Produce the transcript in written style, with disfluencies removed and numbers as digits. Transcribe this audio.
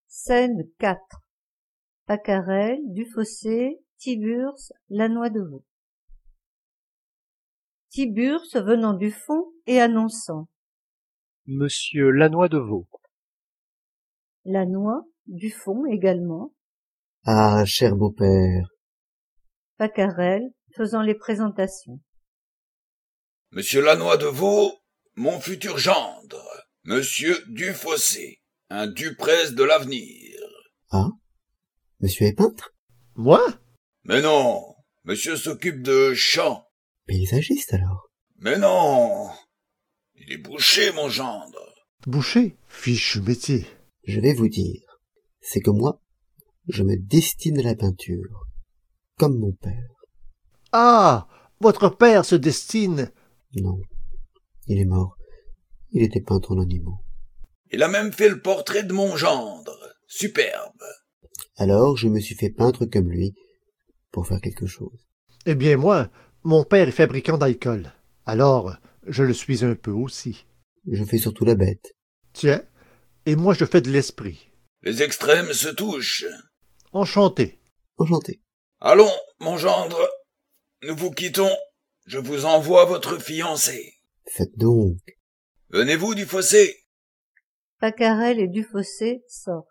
Scène 4. Pacarel, Dufossé, Tiburce, Lannoy de Vaux. Tiburce venant du fond et annonçant. Monsieur Lannoy de Vaux. Lannoy, du fond également. Ah, cher beau-père. Pacarel, faisant les présentations. Monsieur Lannoy de Vaux, mon futur gendre, Monsieur Dufossé, un Duprez de l'avenir. Ah, monsieur est peintre? Moi? Mais non, monsieur s'occupe de champs. Paysagiste alors? Mais non, il est boucher, mon gendre. Boucher? Fichu métier. Je vais vous dire, c'est que moi, je me destine à la peinture, comme mon père. Ah! Votre père se destine. Non, il est mort. Il était peintre en animaux. Il a même fait le portrait de mon gendre, superbe. Alors je me suis fait peintre comme lui, pour faire quelque chose. Eh bien moi, mon père est fabricant d'alcool. Alors, je le suis un peu aussi. Je fais surtout la bête. Tiens, et moi je fais de l'esprit. Les extrêmes se touchent. Enchanté. Enchanté. Allons, mon gendre, nous vous quittons. Je vous envoie votre fiancée. Faites donc. Venez-vous du fossé? Pacarel et Dufossé sortent.